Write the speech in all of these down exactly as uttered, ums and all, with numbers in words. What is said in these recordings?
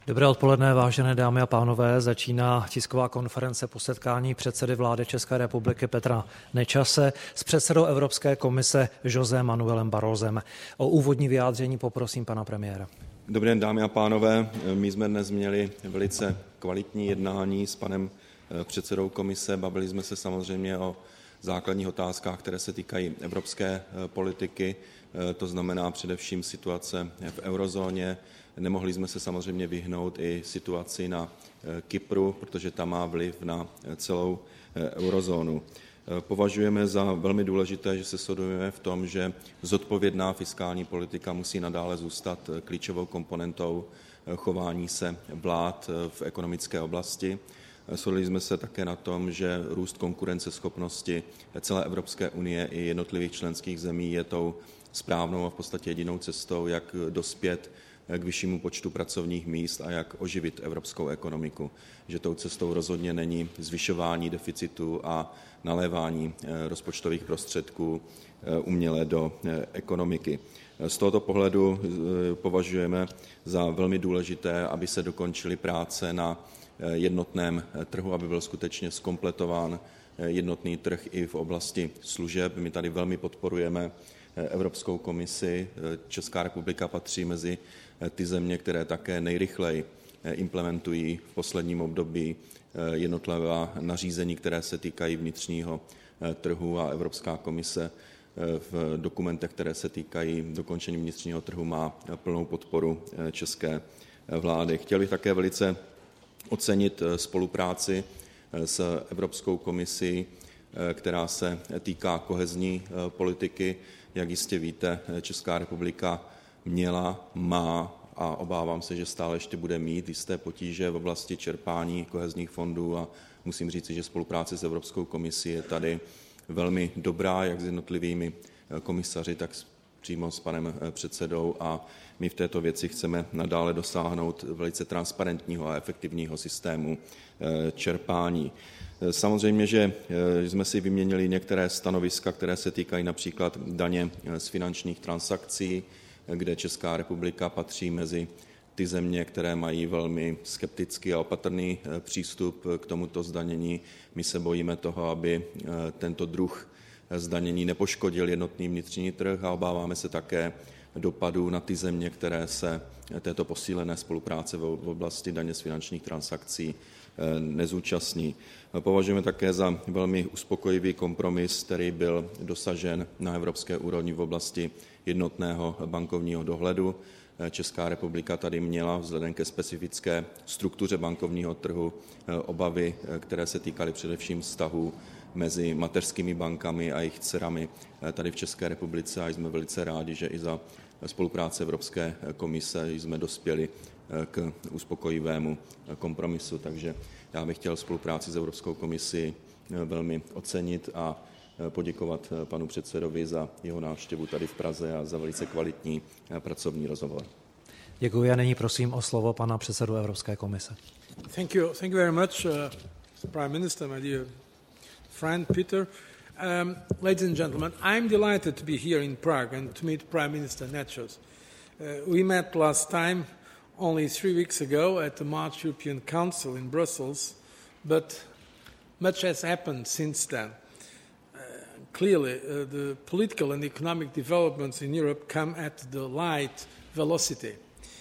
Dobré odpoledne, vážené dámy a pánové. Začíná tisková konference po setkání předsedy vlády České republiky Petra Nečase s předsedou Evropské komise José Manuelem Barrosem. O úvodní vyjádření poprosím pana premiéra. Dobrý den, dámy a pánové. My jsme dnes měli velice kvalitní jednání s panem předsedou komise. Bavili jsme se samozřejmě o základních otázkách, které se týkají evropské politiky, to znamená především situace v eurozóně. Nemohli jsme se samozřejmě vyhnout i situaci na Kypru, protože ta má vliv na celou eurozónu. Považujeme za velmi důležité, že se shodujeme v tom, že zodpovědná fiskální politika musí nadále zůstat klíčovou komponentou chování se vlád v ekonomické oblasti. Shodli jsme se také na tom, že růst konkurenceschopnosti celé Evropské unie i jednotlivých členských zemí je tou správnou a v podstatě jedinou cestou, jak dospět k vyššímu počtu pracovních míst a jak oživit evropskou ekonomiku. Že tou cestou rozhodně není zvyšování deficitu a nalévání rozpočtových prostředků uměle do ekonomiky. Z tohoto pohledu považujeme za velmi důležité, aby se dokončily práce na jednotném trhu, aby byl skutečně zkompletován jednotný trh i v oblasti služeb. My tady velmi podporujeme Evropskou komisi. Česká republika patří mezi ty země, které také nejrychleji implementují v posledním období jednotlivá nařízení, které se týkají vnitřního trhu, a Evropská komise v dokumentech, které se týkají dokončení vnitřního trhu, má plnou podporu české vlády. Chtěl bych také velice ocenit spolupráci s Evropskou komisí, která se týká kohezní politiky. Jak jistě víte, Česká republika měla, má a obávám se, že stále ještě bude mít jisté potíže v oblasti čerpání kohezních fondů, a musím říci, že spolupráce s Evropskou komisí je tady velmi dobrá, jak s jednotlivými komisaři, tak přímo s panem předsedou, a my v této věci chceme nadále dosáhnout velice transparentního a efektivního systému čerpání. Samozřejmě, že jsme si vyměnili některé stanoviska, které se týkají například daně z finančních transakcí, kde Česká republika patří mezi ty země, které mají velmi skeptický a opatrný přístup k tomuto zdanění. My se bojíme toho, aby tento druh zdanění nepoškodil jednotný vnitřní trh, a obáváme se také dopadů na ty země, které se této posílené spolupráce v oblasti daně z finančních transakcí nezúčastní. Považujeme také za velmi uspokojivý kompromis, který byl dosažen na evropské úrovni v oblasti jednotného bankovního dohledu. Česká republika tady měla vzhledem ke specifické struktuře bankovního trhu obavy, které se týkaly především vztahů mezi mateřskými bankami a jejich dcerami tady v České republice, a jsme velice rádi, že i za spolupráce Evropské komise jsme dospěli k uspokojivému kompromisu. Takže já bych chtěl spolupráci s Evropskou komisí velmi ocenit a poděkovat panu předsedovi za jeho návštěvu tady v Praze a za velice kvalitní pracovní rozhovor. Děkuji a nyní prosím o slovo pana předsedu Evropské komise. Thank you. Thank you very much, uh, Prime Minister, my dear friend Peter. Um, ladies and gentlemen, I'm delighted to be here in Prague and to meet Prime Minister Nečas. Uh, we met last time only three weeks ago at the March European Council in Brussels, but much has happened since then. Uh, clearly, uh, the political and economic developments in Europe come at the light velocity.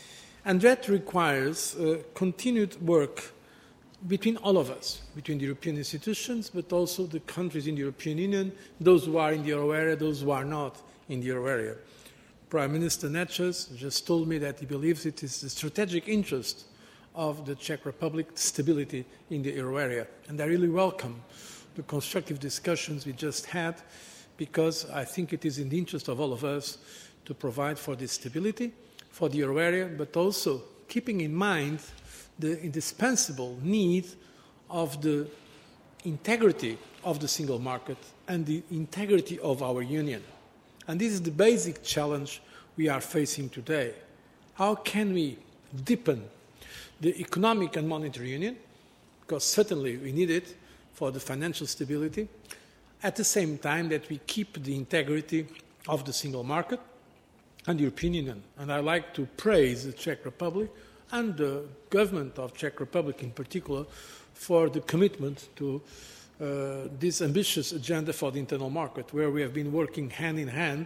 And that requires uh, continued work between all of us, between the European institutions, but also the countries in the European Union, those who are in the euro area, those who are not in the euro area. Prime Minister Nečas just told me that he believes it is the strategic interest of the Czech Republic stability in the euro area. And I really welcome the constructive discussions we just had, because I think it is in the interest of all of us to provide for this stability, for the euro area, but also keeping in mind the indispensable need of the integrity of the single market and the integrity of our union. And this is the basic challenge we are facing today. How can we deepen the economic and monetary union, because certainly we need it for the financial stability, at the same time that we keep the integrity of the single market and the European Union. And I like to praise the Czech Republic and the government of Czech Republic in particular for the commitment to uh, this ambitious agenda for the internal market, where we have been working hand in hand,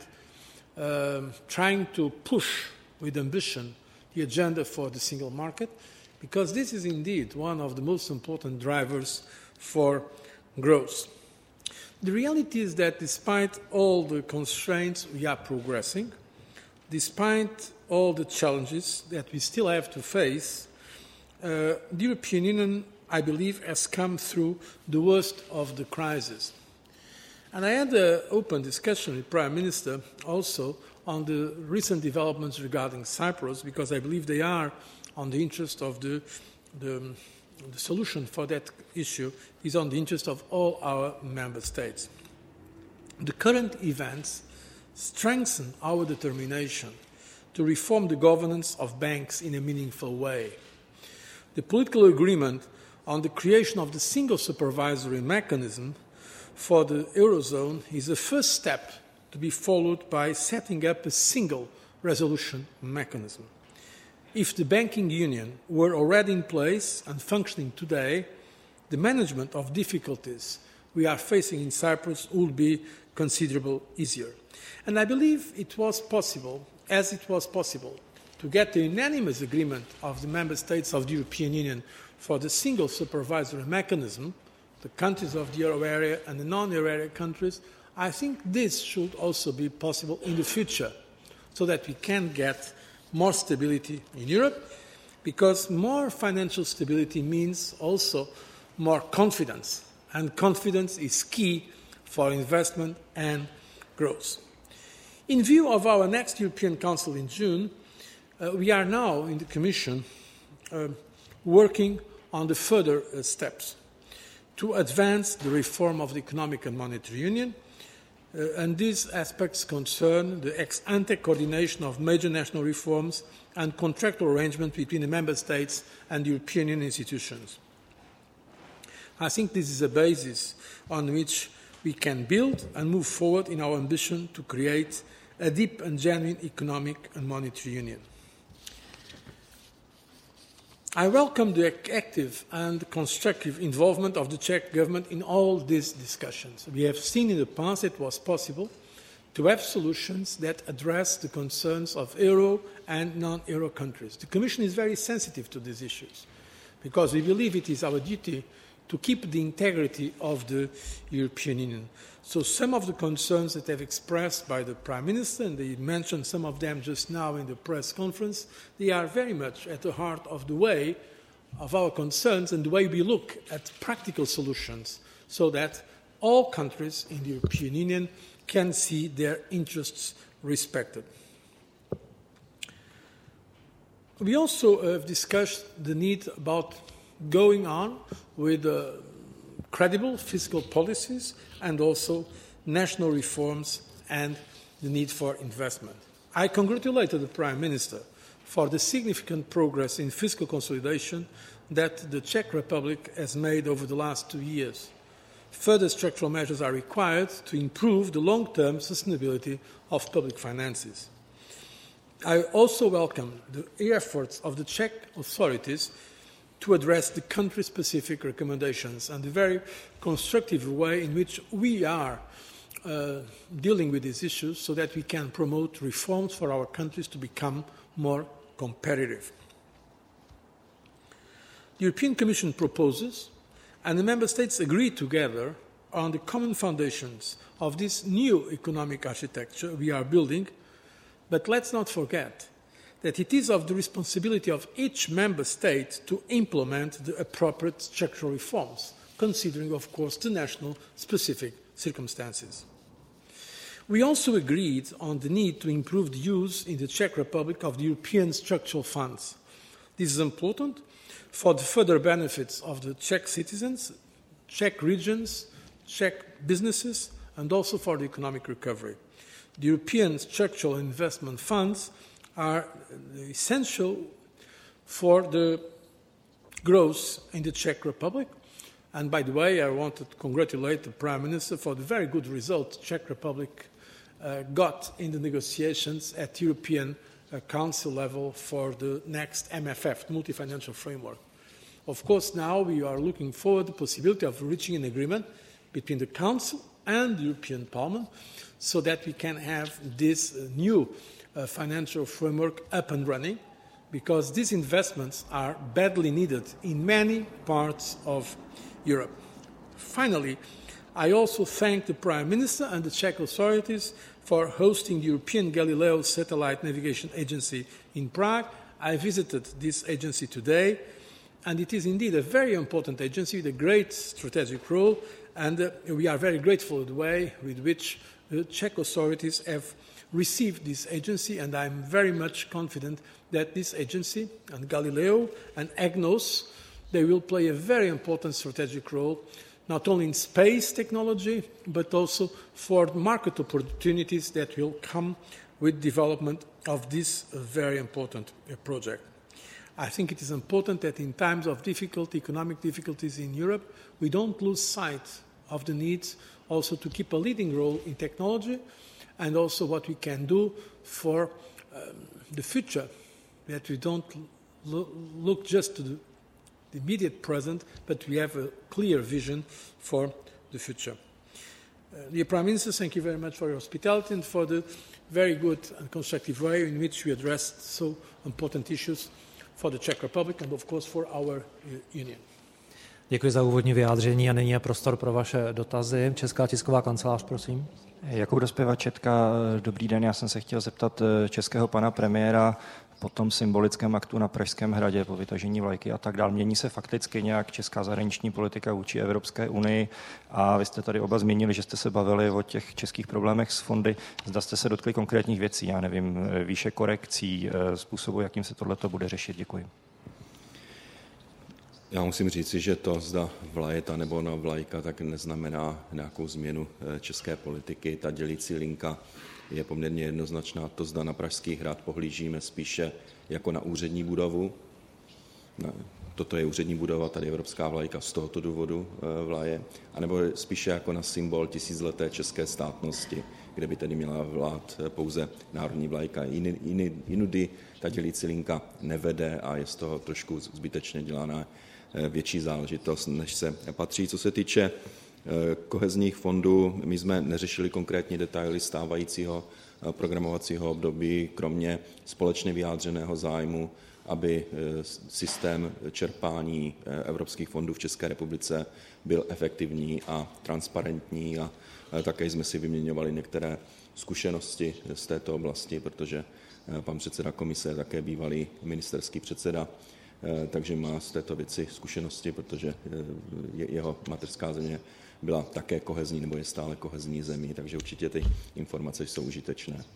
um, trying to push with ambition the agenda for the single market, because this is indeed one of the most important drivers for growth. The reality is that despite all the constraints, we are progressing. Despite all the challenges that we still have to face, uh, the European Union, I believe, has come through the worst of the crisis. And I had an open discussion with the Prime Minister also on the recent developments regarding Cyprus, because I believe they are on the interest of the, the, the solution for that issue is on the interest of all our member states. The current events strengthen our determination to reform the governance of banks in a meaningful way. The political agreement on the creation of the single supervisory mechanism for the Eurozone is a first step to be followed by setting up a single resolution mechanism. If the banking union were already in place and functioning today, the management of difficulties we are facing in Cyprus would be considerably easier. And I believe it was possible, as it was possible, to get the unanimous agreement of the member states of the European Union for the single supervisory mechanism, the countries of the euro area and the non-euro area countries. I think this should also be possible in the future, so that we can get more stability in Europe, because more financial stability means also more confidence, and confidence is key for investment and growth. In view of our next European Council in June, uh, we are now in the Commission uh, working on the further uh, steps to advance the reform of the Economic and Monetary Union, uh, and these aspects concern the ex-ante coordination of major national reforms and contractual arrangements between the Member States and the European Union institutions. I think this is a basis on which we can build and move forward in our ambition to create a deep and genuine economic and monetary union. I welcome the active and constructive involvement of the Czech government in all these discussions. We have seen in the past it was possible to have solutions that address the concerns of euro and non-euro countries. The Commission is very sensitive to these issues because we believe it is our duty to keep the integrity of the European Union. So some of the concerns that have expressed by the Prime Minister, and they mentioned some of them just now in the press conference, they are very much at the heart of the way of our concerns and the way we look at practical solutions so that all countries in the European Union can see their interests respected. We also have discussed the need about going on with uh, credible fiscal policies and also national reforms and the need for investment. I congratulated the Prime Minister for the significant progress in fiscal consolidation that the Czech Republic has made over the last two years. Further structural measures are required to improve the long-term sustainability of public finances. I also welcome the efforts of the Czech authorities to address the country-specific recommendations and the very constructive way in which we are uh, dealing with these issues so that we can promote reforms for our countries to become more competitive. The European Commission proposes, and the Member States agree together on the common foundations of this new economic architecture we are building, but let's not forget that it is of the responsibility of each member state to implement the appropriate structural reforms, considering, of course, the national specific circumstances. We also agreed on the need to improve the use in the Czech Republic of the European structural funds. This is important for the further benefits of the Czech citizens, Czech regions, Czech businesses, and also for the economic recovery. The European structural investment funds are essential for the growth in the Czech Republic. And by the way, I wanted to congratulate the Prime Minister for the very good result the Czech Republic uh, got in the negotiations at European uh, council level for the next M F F, multi-financial framework. Of course, now we are looking forward to the possibility of reaching an agreement between the Council and the European Parliament so that we can have this uh, new uh, financial framework up and running, because these investments are badly needed in many parts of Europe. Finally, I also thank the Prime Minister and the Czech authorities for hosting the European Galileo Satellite Navigation Agency in Prague. I visited this agency today, and it is indeed a very important agency with a great strategic role, and uh, we are very grateful for the way with which the Czech authorities have received this agency, and I'm very much confident that this agency and Galileo and EGNOS, they will play a very important strategic role, not only in space technology, but also for market opportunities that will come with development of this uh, very important uh, project. I think it is important that in times of difficult economic difficulties in Europe, we don't lose sight of the needs also to keep a leading role in technology, and also what we can do for um, the future, that we don't lo look just to the, the immediate present, but we have a clear vision for the future. Uh, dear Prime Minister, thank you very much for your hospitality and for the very good and constructive way in which we addressed so important issues for the Czech Republic and of course for our uh, Union. Děkuji za úvodní vyjádření a nyní je prostor pro vaše dotazy. Česká tisková kancelář, prosím. Jakub Dospěvačetka, dobrý den, já jsem se chtěl zeptat českého pana premiéra po tom symbolickém aktu na Pražském hradě, po vytažení vlajky a tak dál. Mění se fakticky nějak česká zahraniční politika vůči Evropské unii a vy jste tady oba zmínili, že jste se bavili o těch českých problémech s fondy. Zda jste se dotkli konkrétních věcí, já nevím, výše korekcí, způsobu, jakým se tohleto bude řešit. Děkuji. Já musím říci, že to, zda vlajeta nebo na vlajka, tak neznamená nějakou změnu české politiky. Ta dělící linka je poměrně jednoznačná. To, zda na Pražský hrad pohlížíme spíše jako na úřední budovu. Toto je úřední budova, tady evropská vlajka z tohoto důvodu vlaje. A nebo spíše jako na symbol tisícileté české státnosti, kde by tedy měla vlád pouze národní vlajka. Jiný, jiný, jinudy ta dělící linka nevede a je z toho trošku zbytečně dělaná větší záležitost, než se patří. Co se týče kohezních fondů, my jsme neřešili konkrétní detaily stávajícího programovacího období, kromě společně vyjádřeného zájmu, aby systém čerpání evropských fondů v České republice byl efektivní a transparentní, a také jsme si vyměňovali některé zkušenosti z této oblasti, protože pan předseda komise je také bývalý ministerský předseda, takže má z této věci zkušenosti, protože jeho mateřská země byla také kohezní nebo je stále kohezní zemí, takže určitě ty informace jsou užitečné.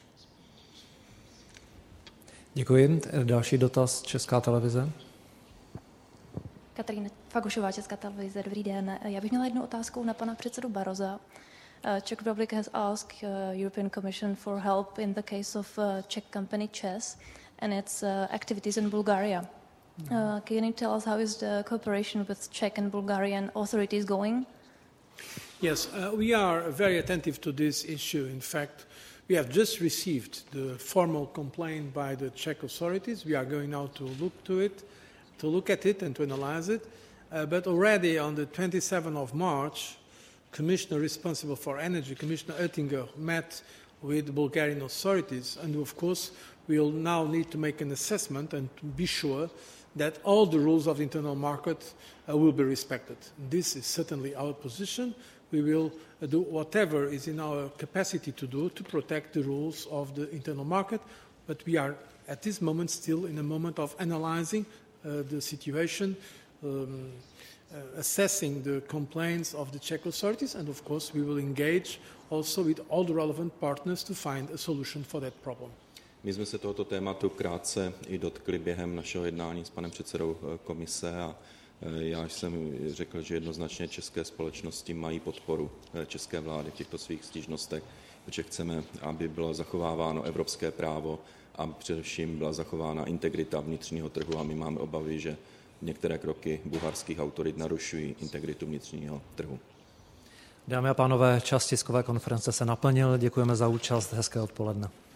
Děkuji. Další dotaz, Česká televize. Kateřina Fagošová, Česká televize, dobrý den. Já bych měla jednu otázku na pana předsedu Barrosa. Czech Republic has asked uh, European Commission for help in the case of uh, Czech company ČEZ and its uh, activities in Bulgaria. Uh, can you tell us how is the cooperation with Czech and Bulgarian authorities going? Yes, uh, we are very attentive to this issue. In fact, we have just received the formal complaint by the Czech authorities. We are going now to look to it, to look at it and to analyze it. Uh, but already on the twenty-seventh of March, Commissioner responsible for energy, Commissioner Oettinger, met with the Bulgarian authorities, and of course we will now need to make an assessment and to be sure that all the rules of the internal market uh, will be respected. This is certainly our position. We will uh, do whatever is in our capacity to do to protect the rules of the internal market, but we are at this moment still in a moment of analyzing uh, the situation, um, uh, assessing the complaints of the Czech authorities, and of course we will engage also with all the relevant partners to find a solution for that problem. My jsme se tohoto tématu krátce i dotkli během našeho jednání s panem předsedou komise a já jsem řekl, že jednoznačně české společnosti mají podporu české vlády v těchto svých stížnostech, protože chceme, aby bylo zachováváno evropské právo a především byla zachována integrita vnitřního trhu, a my máme obavy, že některé kroky bulharských autorit narušují integritu vnitřního trhu. Dámy a pánové, čas tiskové konference se naplnil. Děkujeme za účast. Hezké odpoledne.